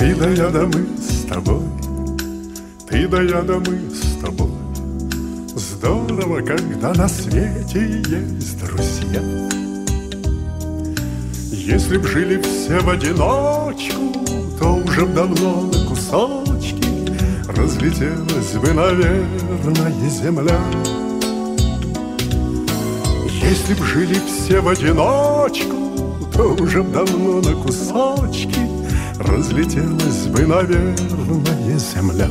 Ты да я да мы с тобой, ты да я да мы с тобой. Здорово, когда на свете есть друзья. Если б жили все в одиночку, то уже б давно на кусочки разлетелась бы, наверное, земля. Если б жили все в одиночку, то уже б давно на кусочки разлетелась бы, наверное, земля.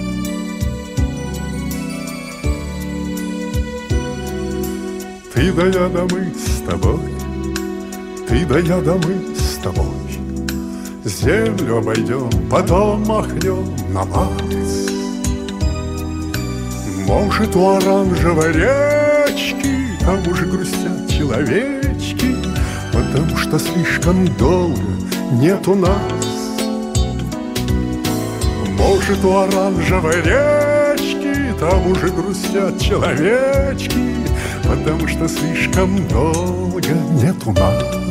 Ты да я да мы с тобой, ты да я да мы с тобой. Землю обойдем, потом махнем на Марс. Может, у оранжевой речки там уже грустят человечки, потому что слишком долго нету нас. Может, у оранжевой речки там уже грустят человечки, потому что слишком долго нету нас.